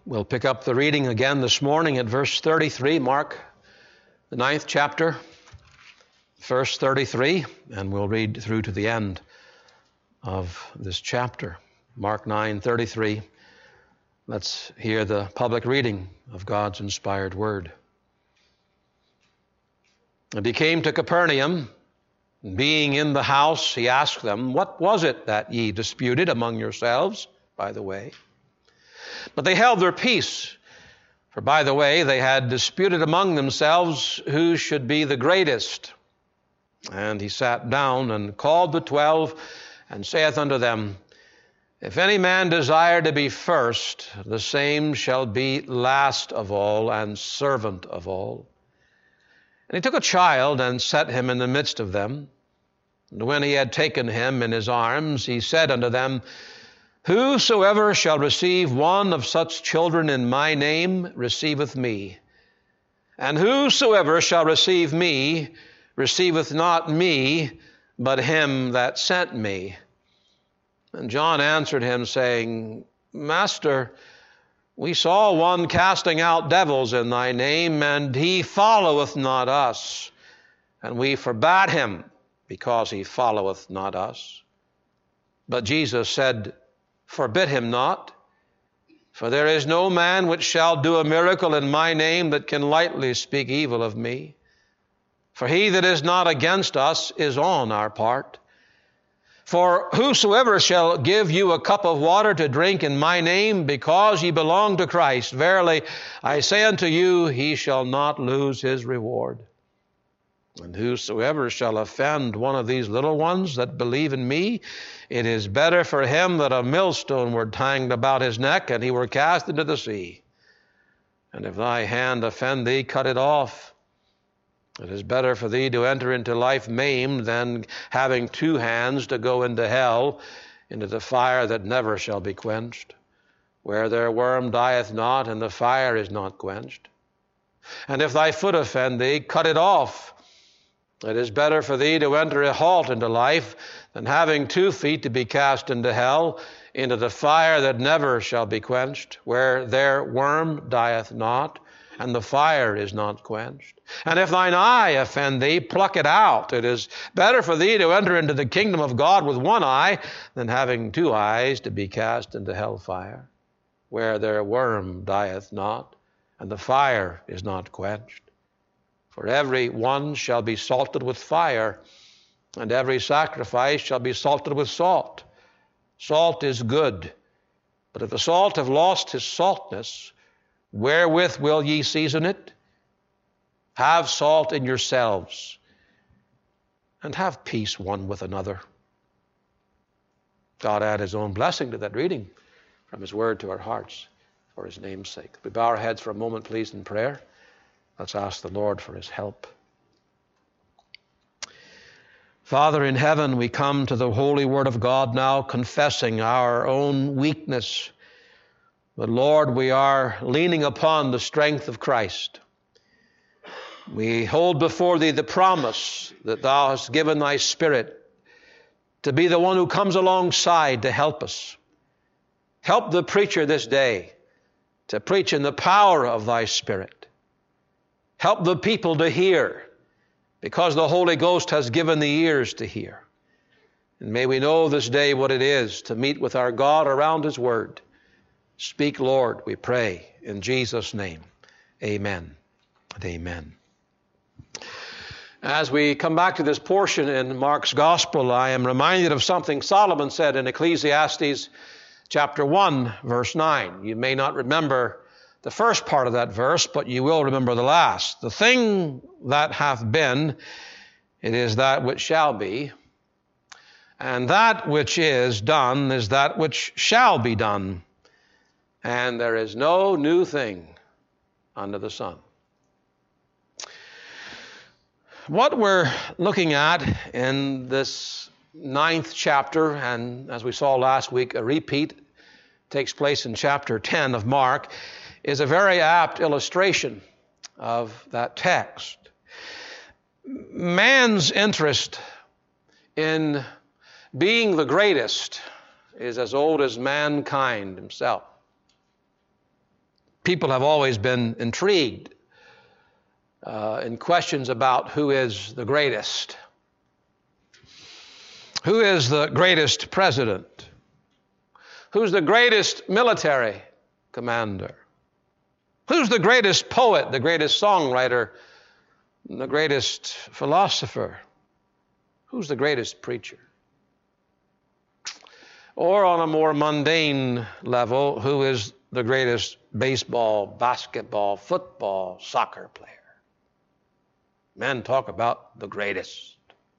We'll pick up the reading again this morning at verse 33, Mark, the 9th chapter, verse 33, and we'll read through to the end of this chapter. Mark 9:33. Let's hear the public reading of God's inspired word. And he came to Capernaum, and being in the house, he asked them, "What was it that ye disputed among yourselves by the way?" But they held their peace, for by the way they had disputed among themselves who should be the greatest. And he sat down and called the 12, and saith unto them, If any man desire to be first, the same shall be last of all and servant of all. And he took a child and set him in the midst of them. And when he had taken him in his arms, he said unto them, Whosoever shall receive one of such children in my name receiveth me. And whosoever shall receive me receiveth not me, but him that sent me. And John answered him, saying, Master, we saw one casting out devils in thy name, and he followeth not us. And we forbade him, because he followeth not us. But Jesus said, Forbid him not, for there is no man which shall do a miracle in my name that can lightly speak evil of me. For he that is not against us is on our part. For whosoever shall give you a cup of water to drink in my name, because ye belong to Christ, verily I say unto you, he shall not lose his reward. And whosoever shall offend one of these little ones that believe in me, it is better for him that a millstone were hanged about his neck, and he were cast into the sea. And if thy hand offend thee, cut it off. It is better for thee to enter into life maimed than having two hands to go into hell, into the fire that never shall be quenched, where their worm dieth not, and the fire is not quenched. And if thy foot offend thee, cut it off. It is better for thee to enter a halt into life than having 2 feet to be cast into hell, into the fire that never shall be quenched, where their worm dieth not, and the fire is not quenched. And if thine eye offend thee, pluck it out. It is better for thee to enter into the kingdom of God with one eye than having 2 eyes to be cast into hellfire, where their worm dieth not, and the fire is not quenched. For every one shall be salted with fire, and every sacrifice shall be salted with salt. Salt is good, but if the salt have lost his saltness, wherewith will ye season it? Have salt in yourselves, and have peace one with another. God add his own blessing to that reading from his word to our hearts for his name's sake. We bow our heads for a moment, please, in prayer. Let's ask the Lord for his help. Father in heaven, we come to the holy word of God now, confessing our own weakness. But Lord, we are leaning upon the strength of Christ. We hold before thee the promise that thou hast given thy Spirit to be the one who comes alongside to help us. Help the preacher this day to preach in the power of thy Spirit. Help the people to hear, because the Holy Ghost has given the ears to hear. And may we know this day what it is to meet with our God around his word. Speak, Lord, we pray, in Jesus' name. Amen and amen. As we come back to this portion in Mark's Gospel, I am reminded of something Solomon said in Ecclesiastes chapter 1, verse 9. You may not remember the first part of that verse, but you will remember the last. The thing that hath been, it is that which shall be, and that which is done is that which shall be done, and there is no new thing under the sun. What we're looking at in this 9th chapter, and as we saw last week, a repeat takes place in chapter 10 of Mark, is a very apt illustration of that text. Man's interest in being the greatest is as old as mankind himself. People have always been intrigued in questions about who is the greatest. Who is the greatest president? Who's the greatest military commander? Who's the greatest poet, the greatest songwriter, the greatest philosopher? Who's the greatest preacher? Or on a more mundane level, who is the greatest baseball, basketball, football, soccer player? Men talk about the greatest.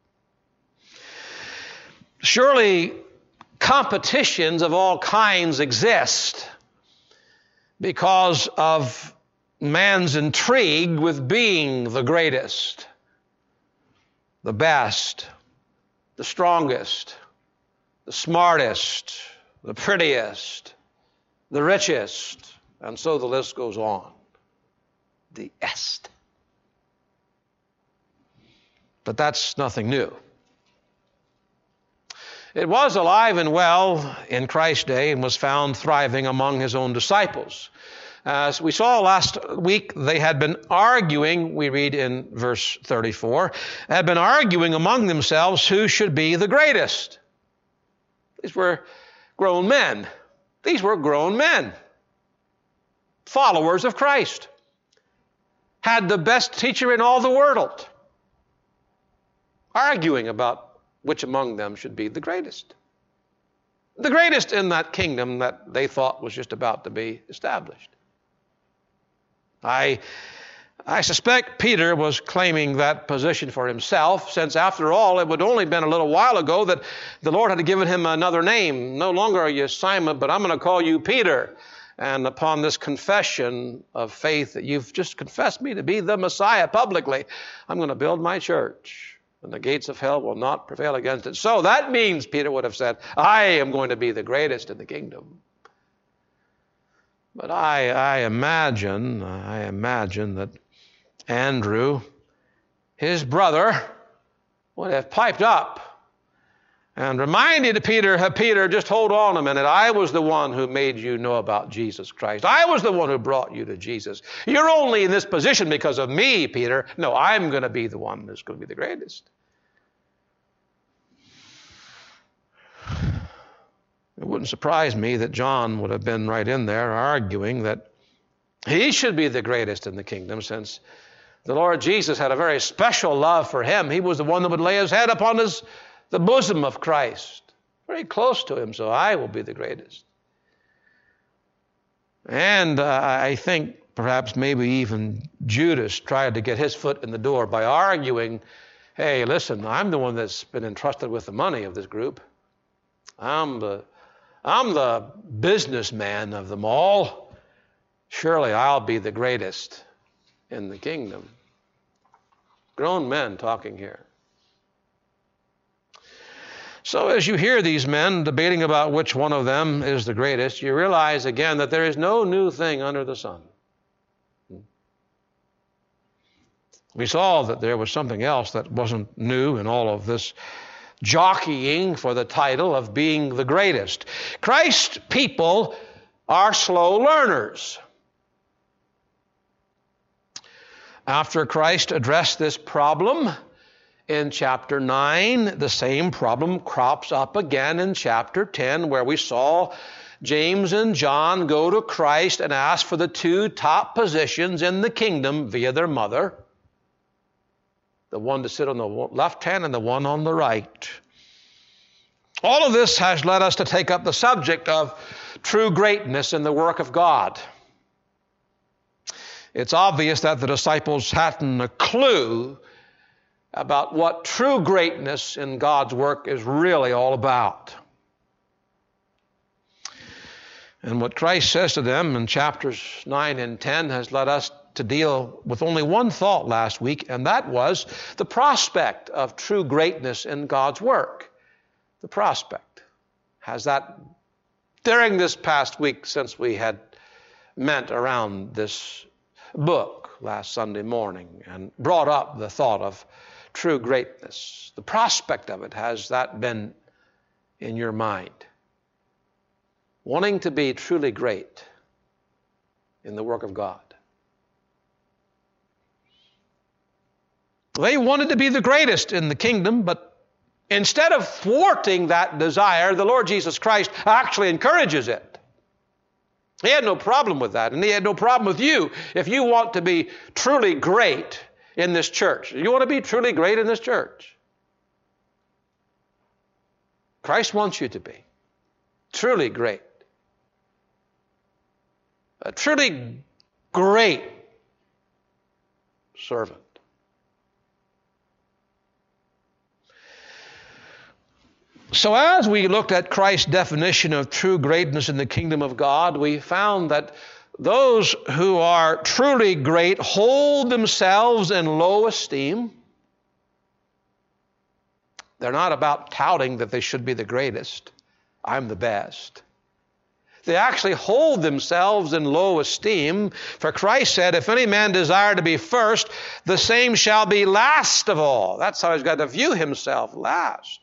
Surely competitions of all kinds exist because of man's intrigue with being the greatest, the best, the strongest, the smartest, the prettiest, the richest, and so the list goes on. The est. But that's nothing new. It was alive and well in Christ's day and was found thriving among his own disciples. As we saw last week, they had been arguing, we read in verse 34, had been arguing among themselves who should be the greatest. These were grown men. These were grown men, followers of Christ, had the best teacher in all the world, arguing about which among them should be the greatest. The greatest in that kingdom that they thought was just about to be established. I suspect Peter was claiming that position for himself, since after all, it would only been a little while ago that the Lord had given him another name. No longer are you Simon, but I'm going to call you Peter. And upon this confession of faith that you've just confessed me to be the Messiah publicly, I'm going to build my church, and the gates of hell will not prevail against it. So that means, Peter would have said, I am going to be the greatest in the kingdom. But I imagine that Andrew, his brother, would have piped up and reminded Peter, just hold on a minute. I was the one who made you know about Jesus Christ. I was the one who brought you to Jesus. You're only in this position because of me, Peter. No, I'm going to be the one that's going to be the greatest. It wouldn't surprise me that John would have been right in there arguing that he should be the greatest in the kingdom, since the Lord Jesus had a very special love for him. He was the one that would lay his head upon the bosom of Christ, very close to him, so I will be the greatest. And I think perhaps maybe even Judas tried to get his foot in the door by arguing, hey, listen, I'm the one that's been entrusted with the money of this group. I'm the businessman of them all. Surely I'll be the greatest in the kingdom. Grown men talking here. So as you hear these men debating about which one of them is the greatest, you realize again that there is no new thing under the sun. We saw that there was something else that wasn't new in all of this jockeying for the title of being the greatest. Christ's people are slow learners. After Christ addressed this problem in chapter 9, the same problem crops up again in chapter 10, where we saw James and John go to Christ and ask for the two top positions in the kingdom via their mother, the one to sit on the left hand and the one on the right. All of this has led us to take up the subject of true greatness in the work of God. It's obvious that the disciples hadn't a clue about what true greatness in God's work is really all about. And what Christ says to them in chapters 9 and 10 has led us to deal with only one thought last week, and that was the prospect of true greatness in God's work. The prospect. Has that, during this past week since we had met around this book last Sunday morning and brought up the thought of true greatness, the prospect of it, has that been in your mind? Wanting to be truly great. in the work of God. They wanted to be the greatest in the kingdom, but instead of thwarting that desire, the Lord Jesus Christ actually encourages it. He had no problem with that, and he had no problem with you if you want to be truly great in this church. You want to be truly great in this church. Christ wants you to be truly great. A truly great servant. So as we looked at Christ's definition of true greatness in the kingdom of God, we found that those who are truly great hold themselves in low esteem. They're not about touting that they should be the greatest. I'm the best. They actually hold themselves in low esteem. For Christ said, if any man desire to be first, the same shall be last of all. That's how he's got to view himself, last.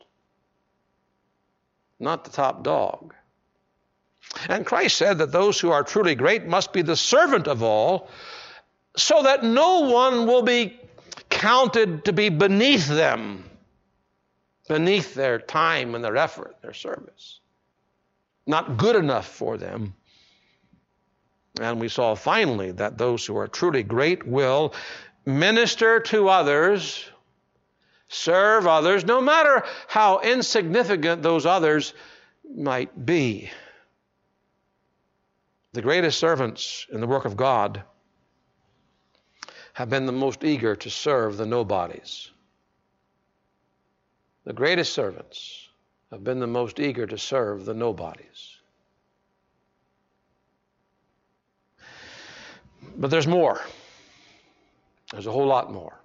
Not the top dog. And Christ said that those who are truly great must be the servant of all, so that no one will be counted to be beneath them, beneath their time and their effort, their service. Not good enough for them. And we saw finally that those who are truly great will minister to others, serve others, no matter how insignificant those others might be. The greatest servants in the work of God have been the most eager to serve the nobodies. The greatest servants have been the most eager to serve the nobodies. But there's more. There's a whole lot more.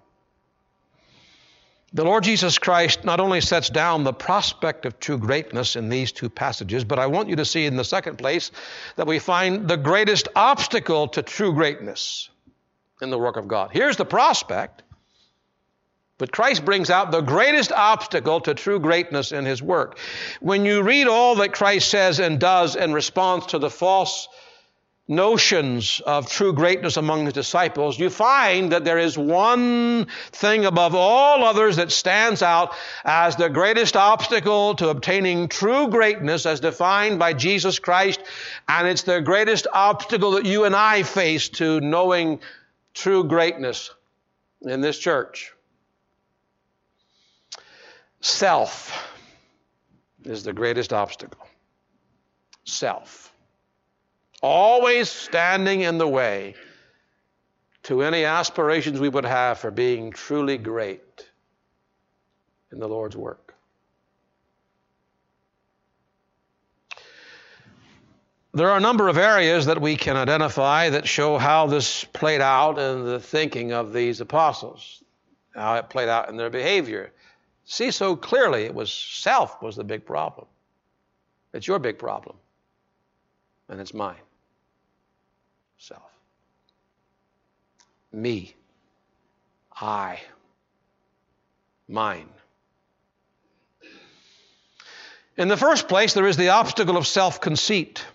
The Lord Jesus Christ not only sets down the prospect of true greatness in these two passages, but I want you to see in the second place that we find the greatest obstacle to true greatness in the work of God. Here's the prospect, but Christ brings out the greatest obstacle to true greatness in his work. When you read all that Christ says and does in response to the false notions of true greatness among his disciples, you find that there is one thing above all others that stands out as the greatest obstacle to obtaining true greatness as defined by Jesus Christ, and it's the greatest obstacle that you and I face to knowing true greatness in this church. Self is the greatest obstacle. Self. Always standing in the way to any aspirations we would have for being truly great in the Lord's work. There are a number of areas that we can identify that show how this played out in the thinking of these apostles, how it played out in their behavior. See so clearly it was self was the big problem. It's your big problem, and it's mine. Self. Me. I. Mine. In the first place, there is the obstacle of self-conceit.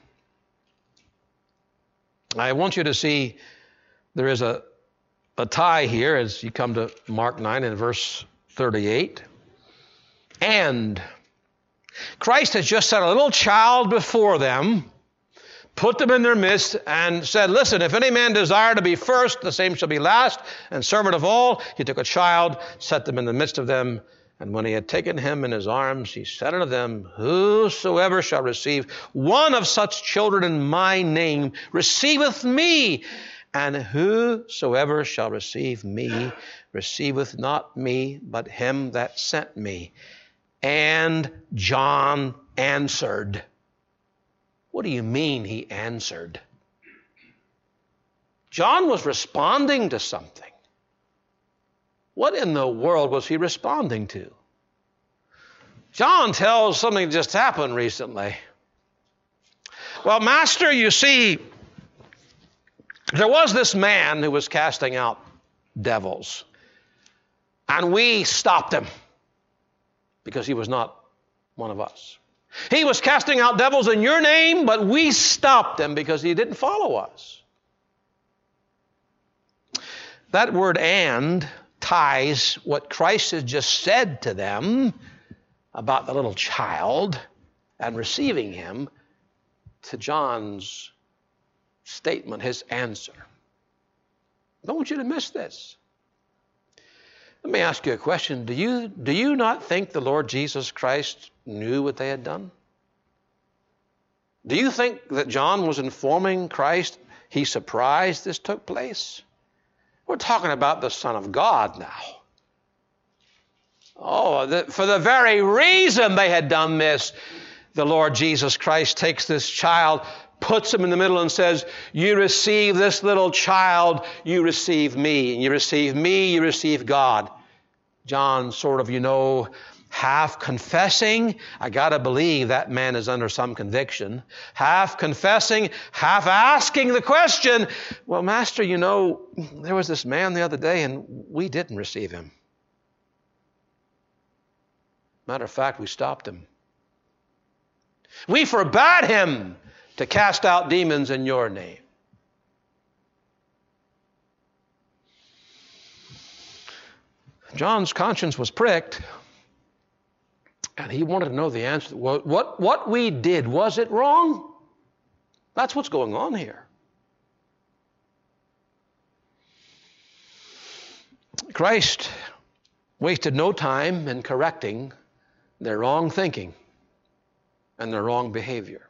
I want you to see there is a tie here as you come to Mark 9 and verse 38. And Christ has just set a little child before them, put them in their midst, and said, listen, if any man desire to be first, the same shall be last, and servant of all. He took a child, set them in the midst of them, and when he had taken him in his arms, he said unto them, whosoever shall receive one of such children in my name receiveth me, and whosoever shall receive me receiveth not me, but him that sent me. And John answered. What do you mean he answered? John was responding to something. What in the world was he responding to? John tells something that just happened recently. Well, Master, you see, there was this man who was casting out devils, and we stopped him because he was not one of us. He was casting out devils in your name, but we stopped him because he didn't follow us. That word "and" ties what Christ has just said to them about the little child and receiving him to John's statement, his answer. Don't want you to miss this. Let me ask you a question. Do you not think the Lord Jesus Christ knew what they had done? Do you think that John was informing Christ he's surprised this took place? We're talking about the Son of God now. For the very reason they had done this, the Lord Jesus Christ takes this child, puts him in the middle and says, you receive this little child, you receive me. And you receive me, you receive God. John sort of, half confessing. I got to believe that man is under some conviction. Half confessing, half asking the question, well, Master, there was this man the other day and we didn't receive him. Matter of fact, we stopped him. We forbade him to cast out demons in your name. John's conscience was pricked, and he wanted to know the answer. What we did, was it wrong? That's what's going on here. Christ wasted no time in correcting their wrong thinking and their wrong behavior.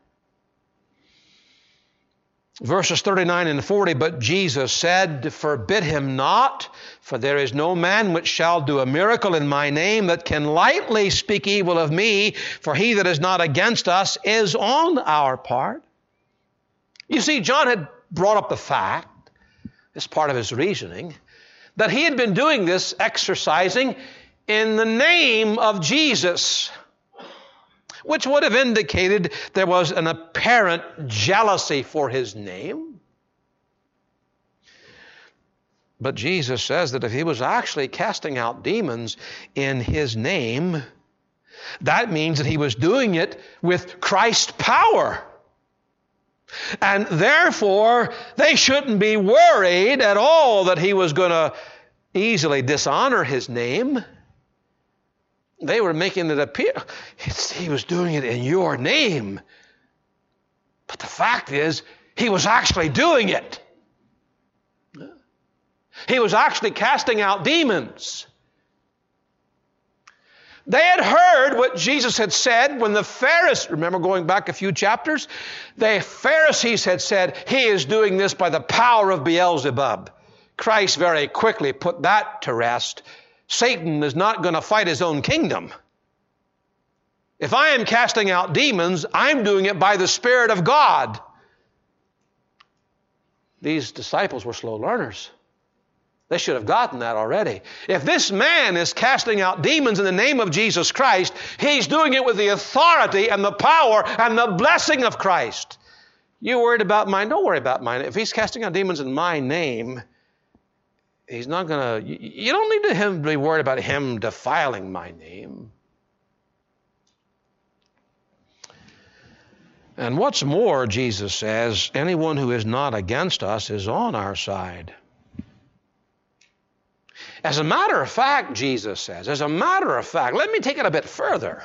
Verses 39 and 40, but Jesus said, forbid him not, for there is no man which shall do a miracle in my name that can lightly speak evil of me, for he that is not against us is on our part. You see, John had brought up the fact, as part of his reasoning, that he had been doing this exercising in the name of Jesus, which would have indicated there was an apparent jealousy for his name. But Jesus says that if he was actually casting out demons in his name, that means that he was doing it with Christ's power. And therefore, they shouldn't be worried at all that he was going to easily dishonor his name. They were making it appear he was doing it in your name. But the fact is, he was actually doing it. He was actually casting out demons. They had heard what Jesus had said when the Pharisees, remember going back a few chapters, the Pharisees had said, he is doing this by the power of Beelzebub. Christ very quickly put that to rest. Satan is not going to fight his own kingdom. If I am casting out demons, I'm doing it by the Spirit of God. These disciples were slow learners. They should have gotten that already. If this man is casting out demons in the name of Jesus Christ, he's doing it with the authority and the power and the blessing of Christ. You worried about mine? Don't worry about mine. If he's casting out demons in my name, he's not going to, you don't need to be worried about him defiling my name. And what's more, Jesus says, anyone who is not against us is on our side. As a matter of fact, Jesus says, let me take it a bit further.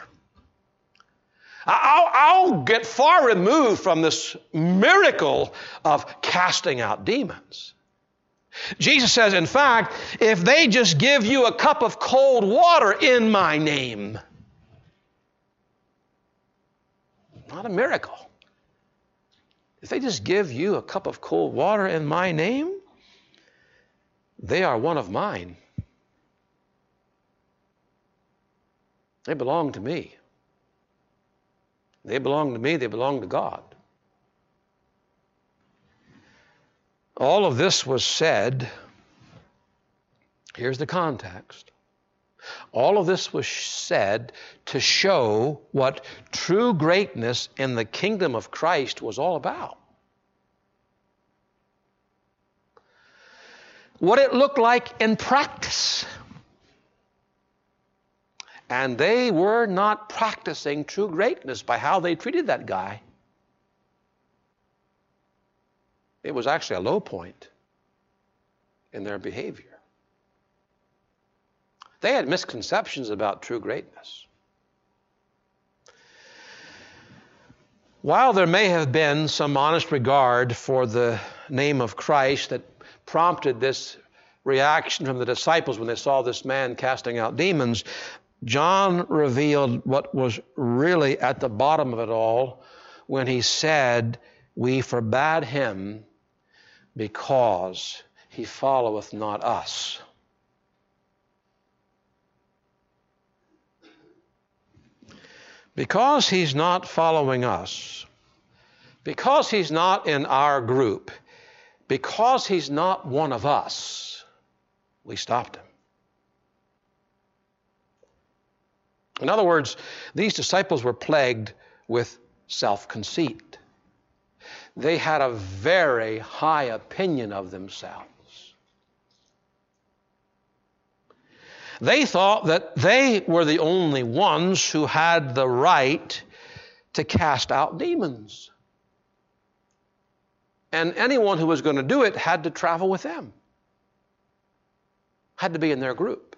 I'll get far removed from this miracle of casting out demons. Jesus says, in fact, if they just give you a cup of cold water in my name, not a miracle. If they just give you a cup of cold water in my name, they are one of mine. They belong to me. They belong to me. They belong to God. All of this was said, here's the context. All of this was said to show what true greatness in the kingdom of Christ was all about. What it looked like in practice. And they were not practicing true greatness by how they treated that guy. It was actually a low point. in their behavior. They had misconceptions about true greatness. While there may have been some honest regard for the name of Christ that prompted this reaction from the disciples when they saw this man casting out demons, John revealed what was really at the bottom of it all when he said, "We forbade him because he followeth not us." Because he's not following us, because he's not in our group, because he's not one of us, we stopped him. In other words, these disciples were plagued with self-conceit. They had a very high opinion of themselves. They thought that they were the only ones who had the right to cast out demons. And anyone who was going to do it had to travel with them, had to be in their group.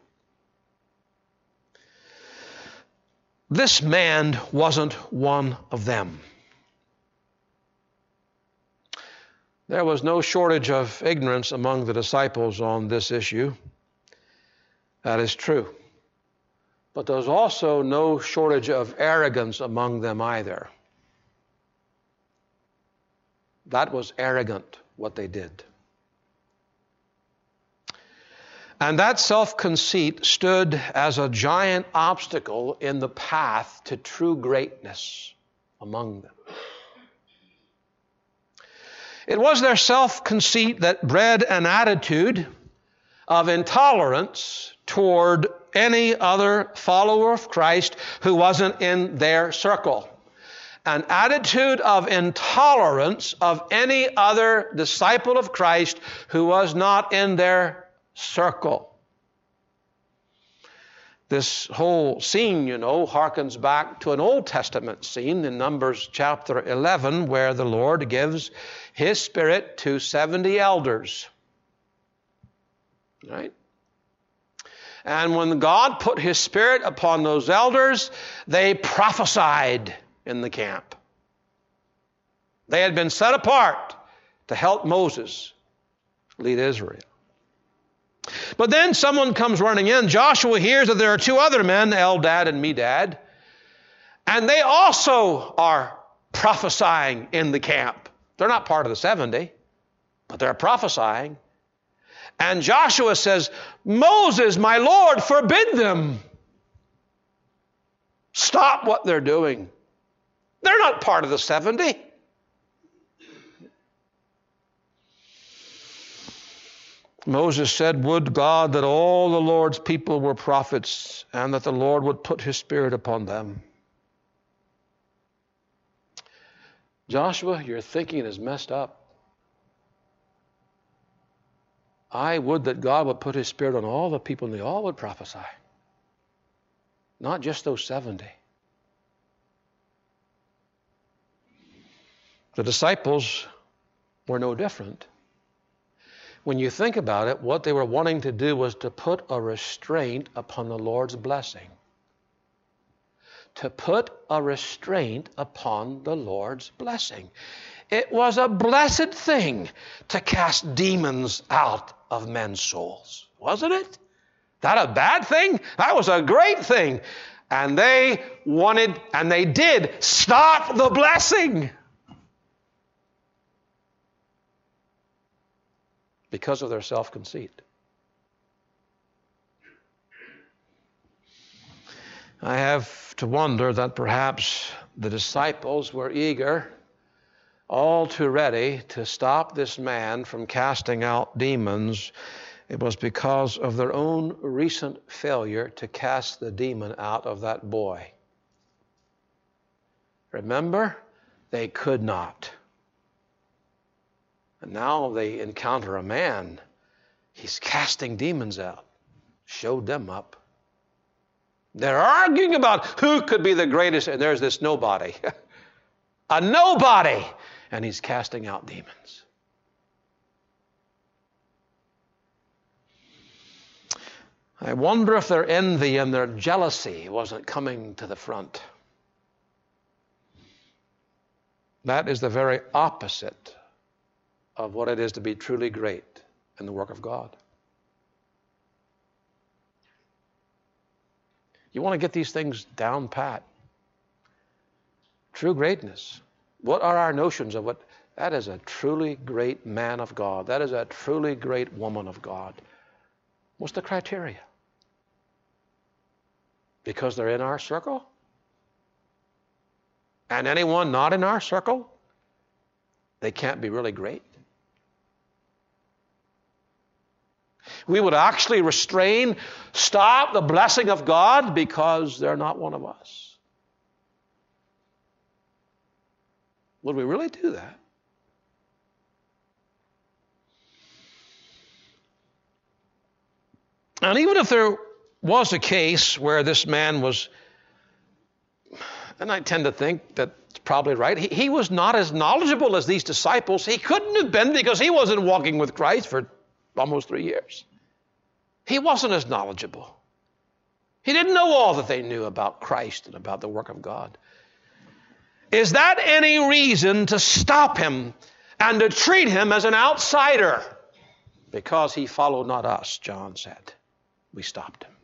This man wasn't one of them. There was no shortage of ignorance among the disciples on this issue. That is true. But there's also no shortage of arrogance among them either. That was arrogant, what they did. And that self-conceit stood as a giant obstacle in the path to true greatness among them. It was their self-conceit that bred an attitude of intolerance toward any other follower of Christ who wasn't in their circle. An attitude of intolerance of any other disciple of Christ who was not in their circle. This whole scene, harkens back to an Old Testament scene in Numbers chapter 11, where the Lord gives His Spirit to 70 elders. Right? And when God put His Spirit upon those elders, they prophesied in the camp. They had been set apart to help Moses lead Israel. But then someone comes running in. Joshua hears that there are two other men, Eldad and Medad, and they also are prophesying in the camp. They're not part of the 70, but they're prophesying. And Joshua says, "Moses, my Lord, forbid them. Stop what they're doing. They're not part of the 70. Moses said, "Would God that all the Lord's people were prophets, and that the Lord would put His Spirit upon them." Joshua, your thinking is messed up. I would that God would put His Spirit on all the people and they all would prophesy. Not just those 70. The disciples were no different. When you think about it, what they were wanting to do was to put a restraint upon the Lord's blessing. To put a restraint upon the Lord's blessing. It was a blessed thing to cast demons out of men's souls, wasn't it? That a bad thing? That was a great thing. And they wanted, and they did, stop the blessing. Because of their self-conceit. I have to wonder that perhaps the disciples were eager, all too ready to stop this man from casting out demons. It was because of their own recent failure to cast the demon out of that boy. Remember, they could not. And now they encounter a man. He's casting demons out. Showed them up. They're arguing about who could be the greatest, and there's this nobody. A nobody. And he's casting out demons. I wonder if their envy and their jealousy wasn't coming to the front. That is the very opposite of what it is to be truly great in the work of God. You want to get these things down pat. True greatness. What are our notions of what? That is a truly great man of God. That is a truly great woman of God. What's the criteria? Because they're in our circle? And anyone not in our circle, they can't be really great. We would actually stop the blessing of God because they're not one of us. Would we really do that? And even if there was a case where this man was, and I tend to think that's probably right, he was not as knowledgeable as these disciples. He couldn't have been because he wasn't walking with Christ for almost 3 years. He wasn't as knowledgeable. He didn't know all that they knew about Christ and about the work of God. Is that any reason to stop him and to treat him as an outsider? Because he followed not us, John said. We stopped him.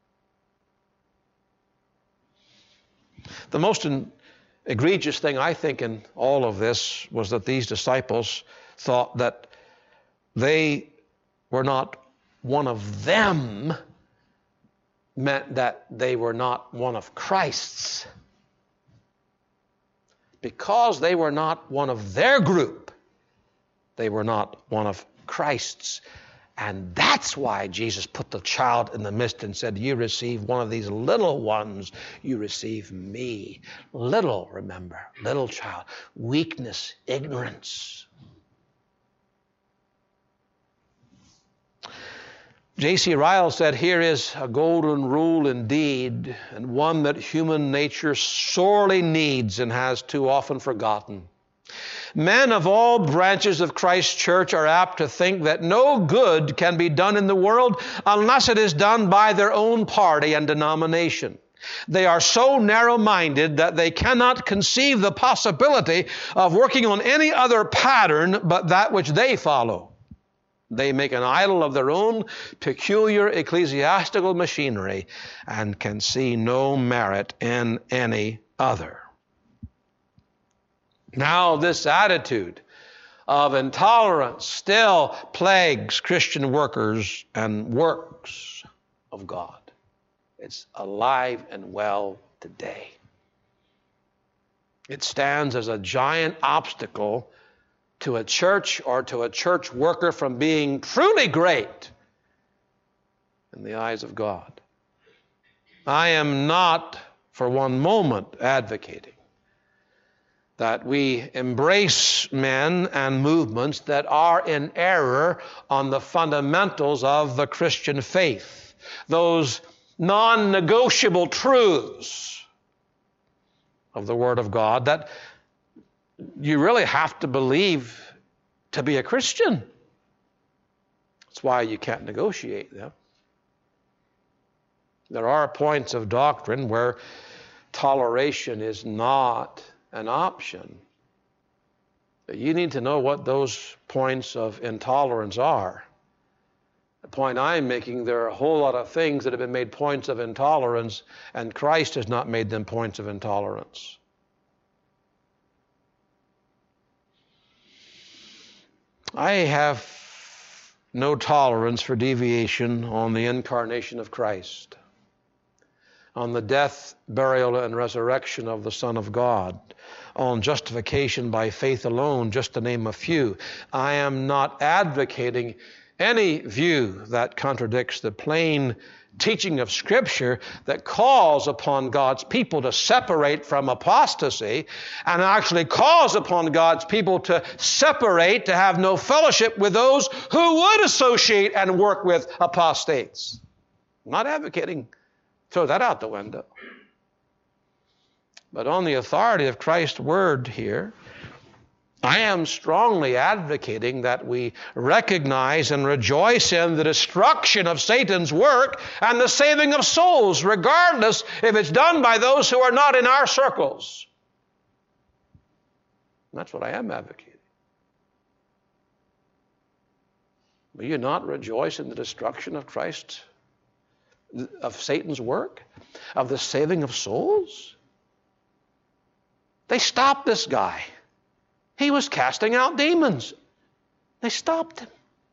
The most egregious thing, I think, in all of this was that these disciples thought that they were not one of them meant that they were not one of Christ's. Because they were not one of their group, they were not one of Christ's. And that's why Jesus put the child in the midst and said, you receive one of these little ones, you receive me. Little, remember, little child, weakness, ignorance. J.C. Ryle said, here is a golden rule indeed, and one that human nature sorely needs and has too often forgotten. Men of all branches of Christ's church are apt to think that no good can be done in the world unless it is done by their own party and denomination. They are so narrow-minded that they cannot conceive the possibility of working on any other pattern but that which they follow. They make an idol of their own peculiar ecclesiastical machinery and can see no merit in any other. Now, this attitude of intolerance still plagues Christian workers and works of God. It's alive and well today. It stands as a giant obstacle to a church or to a church worker from being truly great in the eyes of God. I am not for one moment advocating that we embrace men and movements that are in error on the fundamentals of the Christian faith, those non-negotiable truths of the Word of God that you really have to believe to be a Christian. That's why you can't negotiate them. There are points of doctrine where toleration is not an option. But you need to know what those points of intolerance are. The point I'm making, there are a whole lot of things that have been made points of intolerance, and Christ has not made them points of intolerance. I have no tolerance for deviation on the incarnation of Christ, on the death, burial, and resurrection of the Son of God, on justification by faith alone, just to name a few. I am not advocating any view that contradicts the plain teaching of Scripture that calls upon God's people to separate from apostasy and actually calls upon God's people to separate, to have no fellowship with those who would associate and work with apostates. I'm not advocating throw that out the window. But on the authority of Christ's word here, I am strongly advocating that we recognize and rejoice in the destruction of Satan's work and the saving of souls, regardless if it's done by those who are not in our circles. That's what I am advocating. Will you not rejoice in the destruction of Christ, of Satan's work, of the saving of souls? They stopped this guy. He was casting out demons. They stopped him.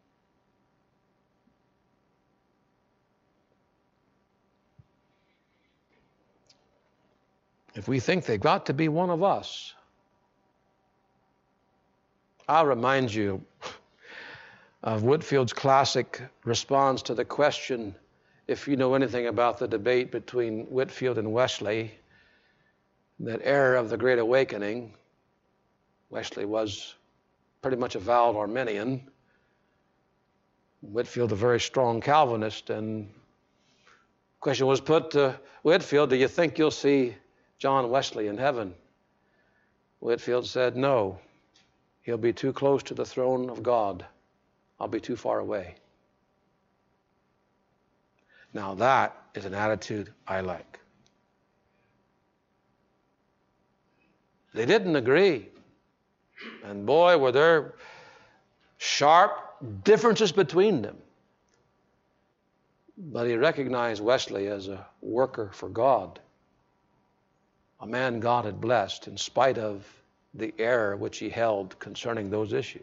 If we think they've got to be one of us, I'll remind you of Whitfield's classic response to the question, if you know anything about the debate between Whitfield and Wesley, that era of the Great Awakening. Wesley was pretty much a avowed Arminian. Whitfield a very strong Calvinist, and the question was put to Whitfield, do you think you'll see John Wesley in heaven? Whitfield said, no, he'll be too close to the throne of God. I'll be too far away. Now that is an attitude I like. They didn't agree. And boy, were there sharp differences between them. But he recognized Wesley as a worker for God, a man God had blessed in spite of the error which he held concerning those issues.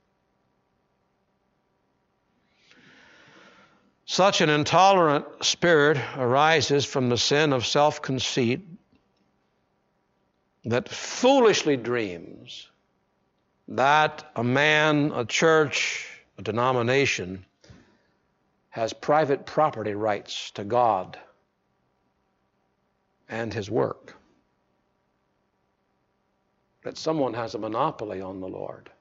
Such an intolerant spirit arises from the sin of self-conceit that foolishly dreams that a man, a church, a denomination has private property rights to God and His work. That someone has a monopoly on the Lord.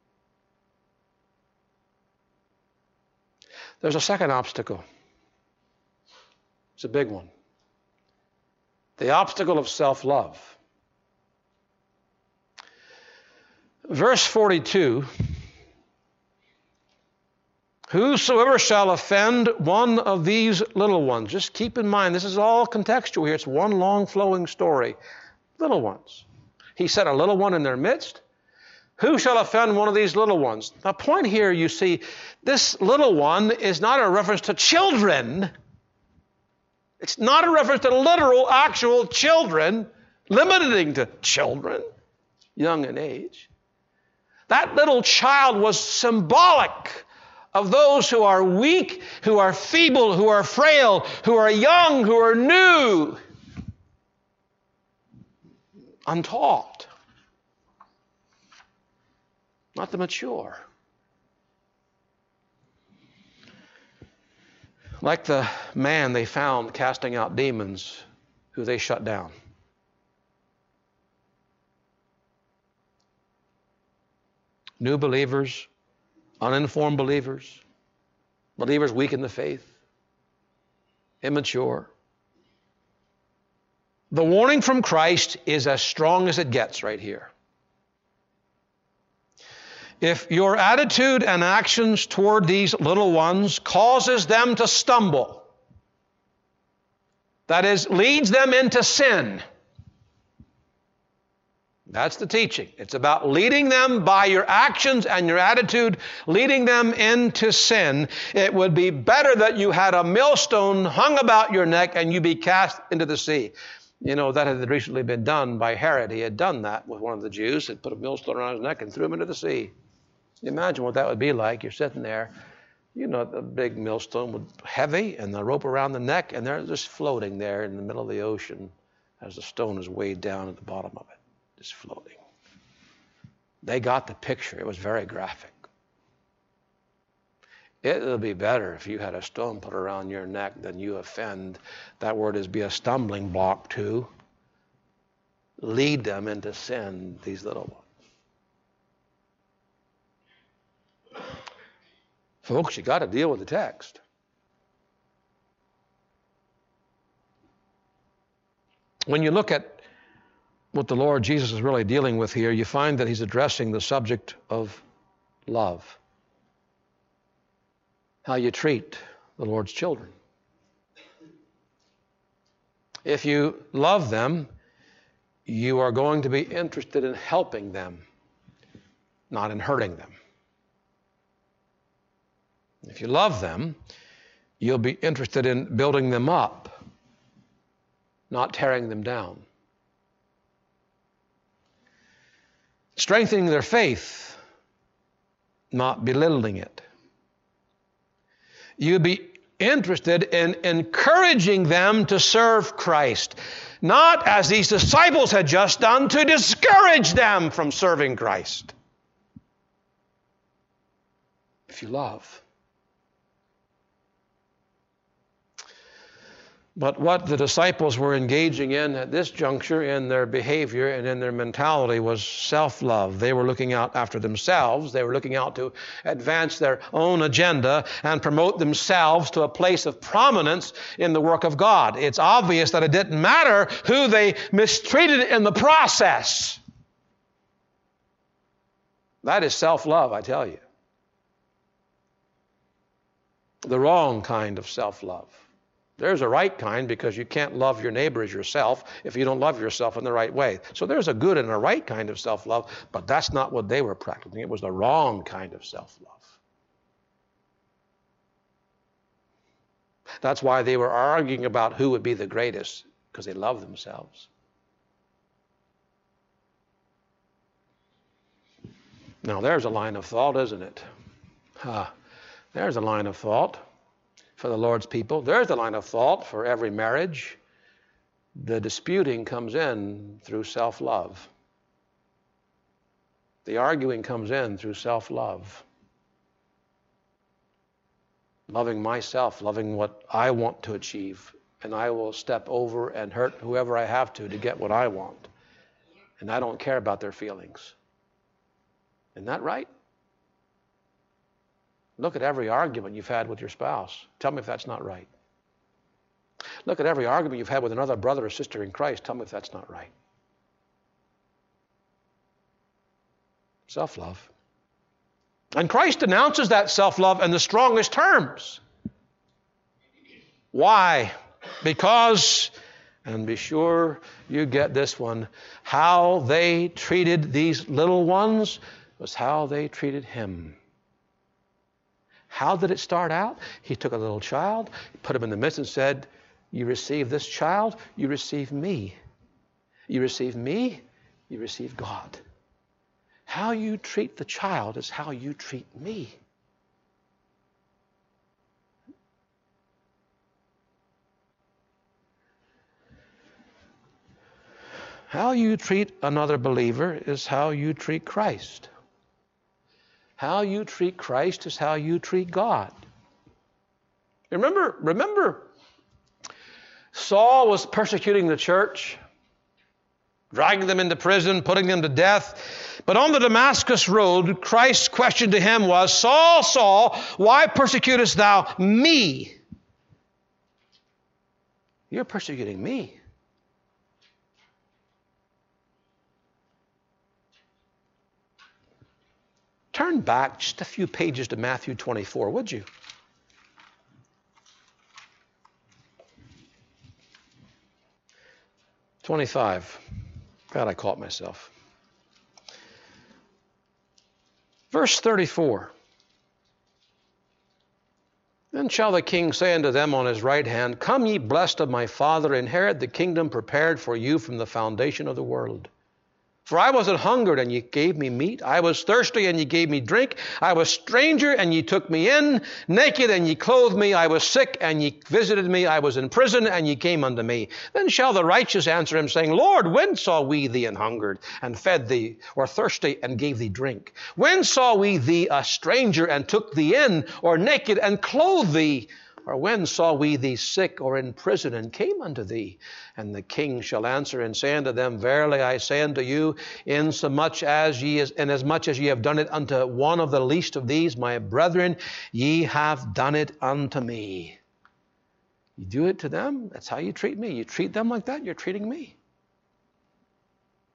There's a second obstacle. It's a big one. The obstacle of self-love. Verse 42, whosoever shall offend one of these little ones. Just keep in mind, this is all contextual here. It's one long flowing story. Little ones. He said a little one in their midst. Who shall offend one of these little ones? The point here, you see, this little one is not a reference to children. It's not a reference to literal, actual children, limiting to children, young in age. That little child was symbolic of those who are weak, who are feeble, who are frail, who are young, who are new, untaught, not the mature. Like the man they found casting out demons who they shut down. New believers, uninformed believers, believers weak in the faith, immature. The warning from Christ is as strong as it gets right here. If your attitude and actions toward these little ones causes them to stumble, that is, leads them into sin, that's the teaching. It's about leading them by your actions and your attitude, leading them into sin. It would be better that you had a millstone hung about your neck and you be cast into the sea. You know, that had recently been done by Herod. He had done that with one of the Jews. He'd put a millstone around his neck and threw him into the sea. Imagine what that would be like. You're sitting there, you know, the big millstone was heavy and the rope around the neck, and they're just floating there in the middle of the ocean as the stone is weighed down at the bottom of it. Just floating. They got the picture. It was very graphic. It would be better if you had a stone put around your neck than you offend. That word is be a stumbling block to lead them into sin, these little ones. Folks, you got to deal with the text. When you look at what the Lord Jesus is really dealing with here, you find that he's addressing the subject of love. How you treat the Lord's children. If you love them, you are going to be interested in helping them, not in hurting them. If you love them, you'll be interested in building them up, not tearing them down. Strengthening their faith, not belittling it. You'd be interested in encouraging them to serve Christ, not as these disciples had just done, to discourage them from serving Christ. If you love. But what the disciples were engaging in at this juncture in their behavior and in their mentality was self-love. They were looking out after themselves. They were looking out to advance their own agenda and promote themselves to a place of prominence in the work of God. It's obvious that it didn't matter who they mistreated in the process. That is self-love, I tell you. The wrong kind of self-love. There's a right kind, because you can't love your neighbor as yourself if you don't love yourself in the right way. So there's a good and a right kind of self-love, but that's not what they were practicing. It was the wrong kind of self-love. That's why they were arguing about who would be the greatest, because they loved themselves. Now there's a line of thought, isn't it? There's a line of thought for the Lord's people. There's a line of thought for every marriage. The disputing comes in through self-love. The arguing comes in through self-love. Loving myself, loving what I want to achieve, and I will step over and hurt whoever I have to get what I want. And I don't care about their feelings. Isn't that right? Look at every argument you've had with your spouse. Tell me if that's not right. Look at every argument you've had with another brother or sister in Christ. Tell me if that's not right. Self-love. And Christ announces that self-love in the strongest terms. Why? Because, and be sure you get this one, how they treated these little ones was how they treated him. How did it start out? He took a little child, put him in the midst and said, you receive this child, you receive me. You receive me, you receive God. How you treat the child is how you treat me. How you treat another believer is how you treat Christ. How you treat Christ is how you treat God. Remember, Saul was persecuting the church, dragging them into prison, putting them to death. But on the Damascus road, Christ's question to him was, Saul, Saul, why persecutest thou me? You're persecuting me. Turn back just a few pages to Matthew 24, would you? "25. God, I caught myself. Verse 34. Then shall the king say unto them on his right hand, Come ye blessed of my Father, inherit the kingdom prepared for you from the foundation of the world. For I was an hungered, and ye gave me meat. I was thirsty, and ye gave me drink. I was stranger, and ye took me in. Naked, and ye clothed me. I was sick, and ye visited me. I was in prison, and ye came unto me. Then shall the righteous answer him, saying, Lord, when saw we thee an hungered, and fed thee, or thirsty, and gave thee drink? When saw we thee a stranger, and took thee in, or naked, and clothed thee? Or when saw we thee sick or in prison, and came unto thee? And the king shall answer and say unto them, Verily I say unto you, inasmuch as ye have done it unto one of the least of these, my brethren, ye have done it unto me. You do it to them, that's how you treat me. You treat them like that, you're treating me.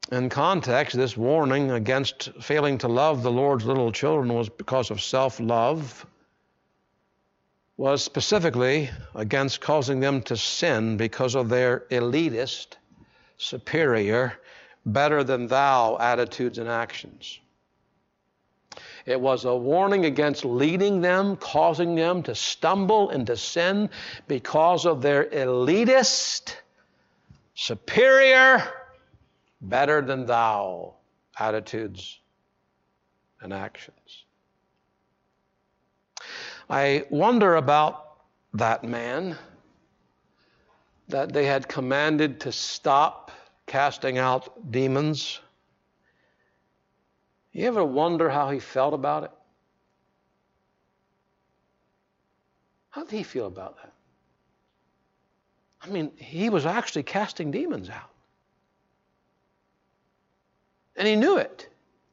In context, this warning against failing to love the Lord's little children was because of self-love, was specifically against causing them to sin because of their elitist, superior, better than thou attitudes and actions. It was a warning against leading them, causing them to stumble into sin because of their elitist, superior, better than thou attitudes and actions. I wonder about that man that they had commanded to stop casting out demons. You ever wonder how he felt about it? How did he feel about that? I mean, he was actually casting demons out. And he knew it.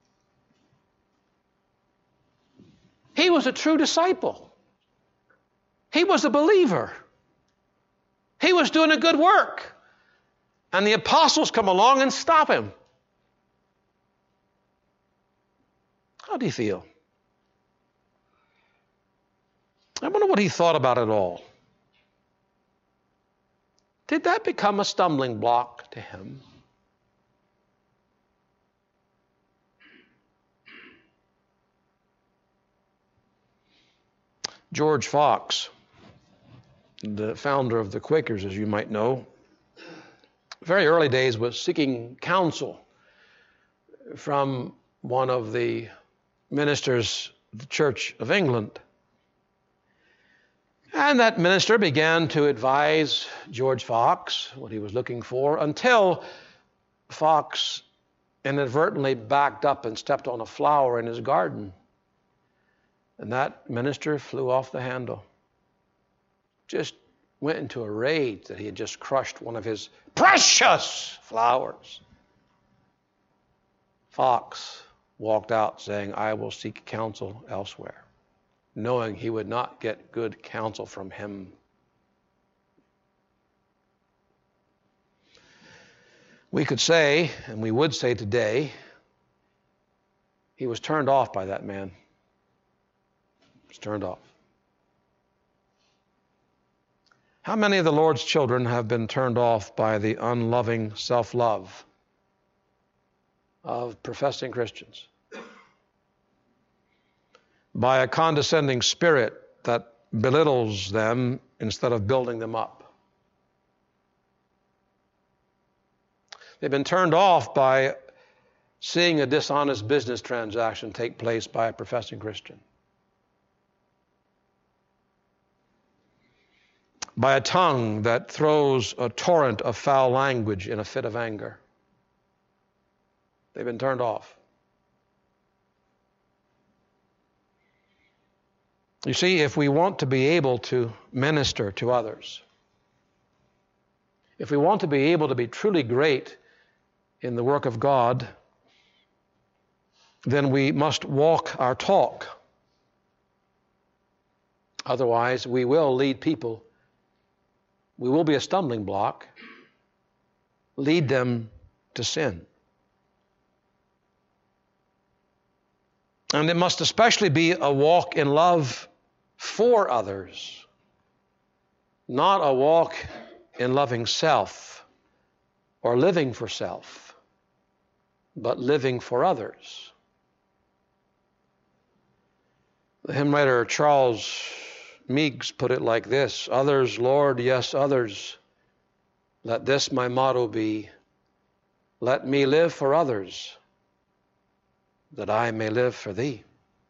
He was a true disciple. He was a believer. He was doing a good work. And the apostles come along and stop him. How did he feel? I wonder what he thought about it all. Did that become a stumbling block to him? George Fox, the founder of the Quakers, as you might know, very early days was seeking counsel from one of the ministers of the Church of England. And that minister began to advise George Fox what he was looking for until Fox inadvertently backed up and stepped on a flower in his garden. And that minister flew off the handle. Just went into a rage that he had just crushed one of his precious flowers. Fox walked out saying, I will seek counsel elsewhere, knowing he would not get good counsel from him. We could say, and we would say today, he was turned off by that man. He was turned off. How many of the Lord's children have been turned off by the unloving self-love of professing Christians? By a condescending spirit that belittles them instead of building them up. They've been turned off by seeing a dishonest business transaction take place by a professing Christian. By a tongue that throws a torrent of foul language in a fit of anger. They've been turned off. You see, if we want to be able to minister to others, if we want to be able to be truly great in the work of God, then we must walk our talk. Otherwise, we will lead people. We will be a stumbling block, lead them to sin. And it must especially be a walk in love for others, not a walk in loving self or living for self, but living for others. The hymn writer Charles Meigs put it like this: others, Lord, yes, others. Let this my motto be. Let me live for others, that I may live for thee.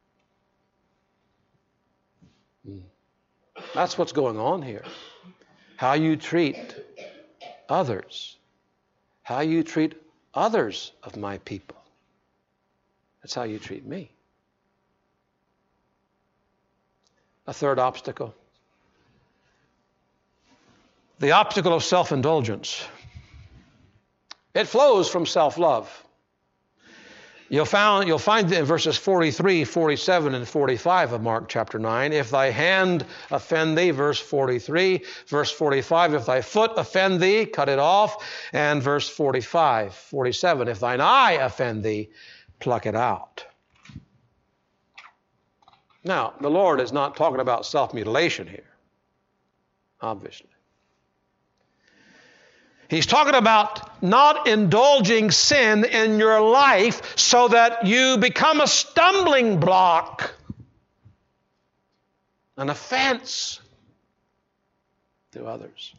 That's what's going on here. How you treat others. How you treat others of my people. That's how you treat me. A third obstacle. The obstacle of self-indulgence. It flows from self-love. You'll find in verses 43, 47, and 45 of Mark chapter 9, if thy hand offend thee, verse 43, verse 45, if thy foot offend thee, cut it off, and verse 45, 47, if thine eye offend thee, pluck it out. Now, the Lord is not talking about self-mutilation here, obviously. He's talking about not indulging sin in your life so that you become a stumbling block, an offense to others.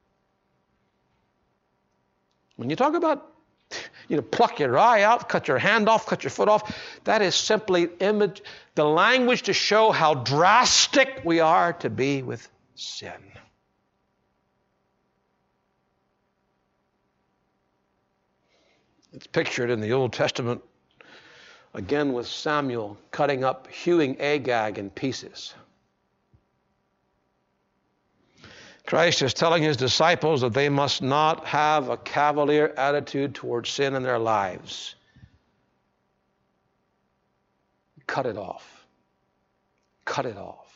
When you talk about, pluck your eye out, cut your hand off, cut your foot off, that is simply the language to show how drastic we are to be with sin. It's pictured in the Old Testament, again with Samuel hewing Agag in pieces. Christ is telling his disciples that they must not have a cavalier attitude towards sin in their lives. Cut it off. Cut it off.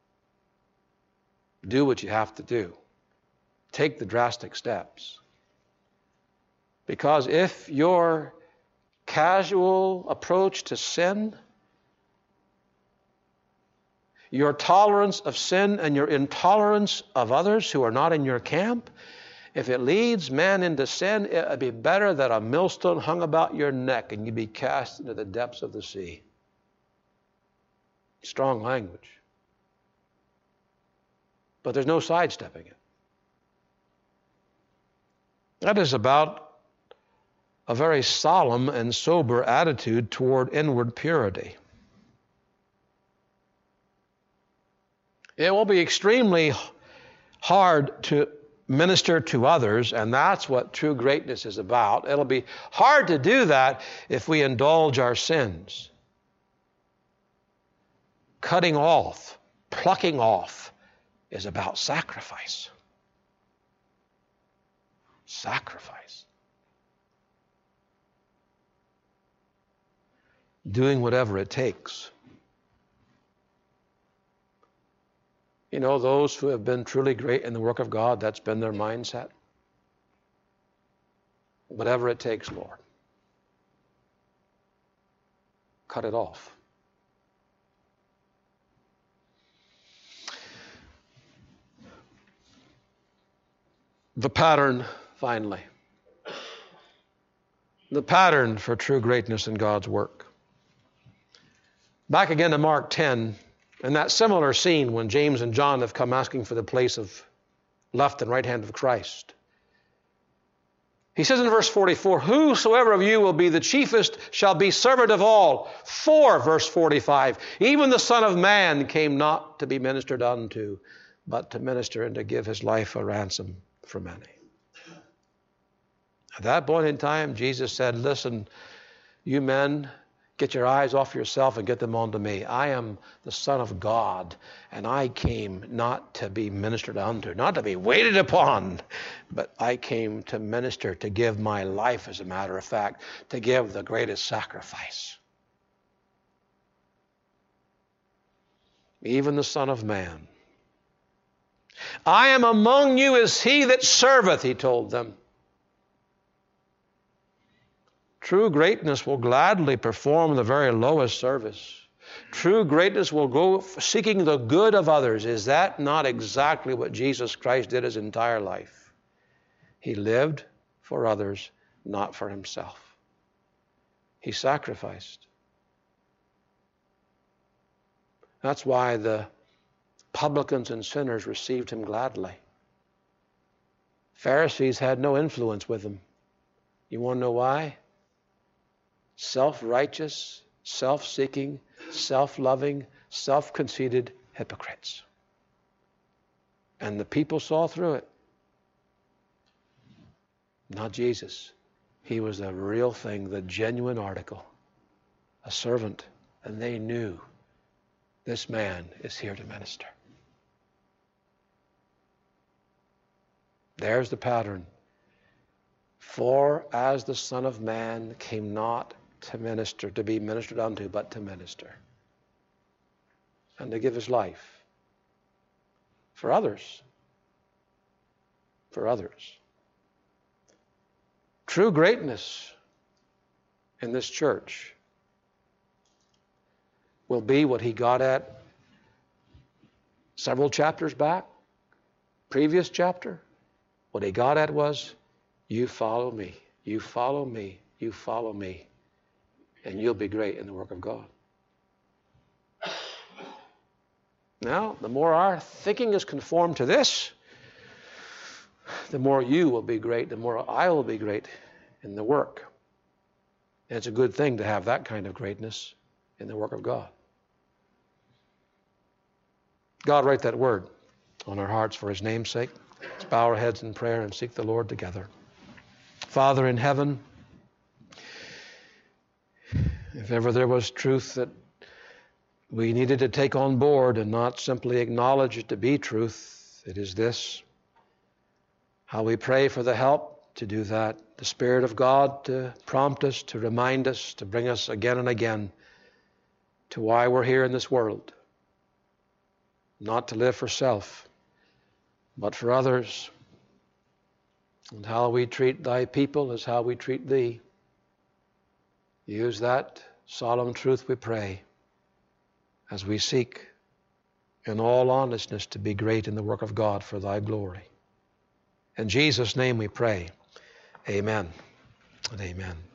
Do what you have to do. Take the drastic steps. Because if your casual approach to sin, your tolerance of sin and your intolerance of others who are not in your camp, if it leads man into sin, it would be better that a millstone hung about your neck and you be cast into the depths of the sea. Strong language. But there's no sidestepping it. That is about a very solemn and sober attitude toward inward purity. It will be extremely hard to minister to others, and that's what true greatness is about. It'll be hard to do that if we indulge our sins. Cutting off, plucking off is about sacrifice. Sacrifice. Doing whatever it takes. Those who have been truly great in the work of God, that's been their mindset. Whatever it takes, Lord. Cut it off. The pattern, finally. The pattern for true greatness in God's work. Back again to Mark 10, and that similar scene when James and John have come asking for the place of left and right hand of Christ. He says in verse 44, whosoever of you will be the chiefest shall be servant of all. For, verse 45, even the Son of Man came not to be ministered unto, but to minister and to give his life a ransom for many. At that point in time, Jesus said, listen, you men, get your eyes off yourself and get them onto me. I am the Son of God, and I came not to be ministered unto, not to be waited upon, but I came to minister, to give my life, as a matter of fact, to give the greatest sacrifice. Even the Son of Man. I am among you as he that serveth, he told them. True greatness will gladly perform the very lowest service. True greatness will go seeking the good of others. Is that not exactly what Jesus Christ did his entire life? He lived for others, not for himself. He sacrificed. That's why the publicans and sinners received him gladly. Pharisees had no influence with him. You want to know why? Self-righteous, self-seeking, self-loving, self-conceited hypocrites. And the people saw through it. Not Jesus. He was the real thing, the genuine article, a servant, and they knew this man is here to minister. There's the pattern. For as the Son of Man came not to minister, to be ministered unto, but to minister. And to give his life for others. For others. True greatness in this church will be what he got at several chapters back, previous chapter. What he got at was, you follow me, you follow me, you follow me, and you'll be great in the work of God. Now, the more our thinking is conformed to this, the more you will be great, the more I will be great in the work. And it's a good thing to have that kind of greatness in the work of God. God, write that word on our hearts for his name's sake. Let's bow our heads in prayer and seek the Lord together. Father in heaven, if ever there was truth that we needed to take on board and not simply acknowledge it to be truth, it is this. How we pray for the help to do that, the Spirit of God to prompt us, to remind us, to bring us again and again to why we're here in this world. Not to live for self, but for others. And how we treat thy people is how we treat thee. Use that solemn truth, we pray, as we seek in all honestness to be great in the work of God for thy glory. In Jesus' name we pray. Amen and amen.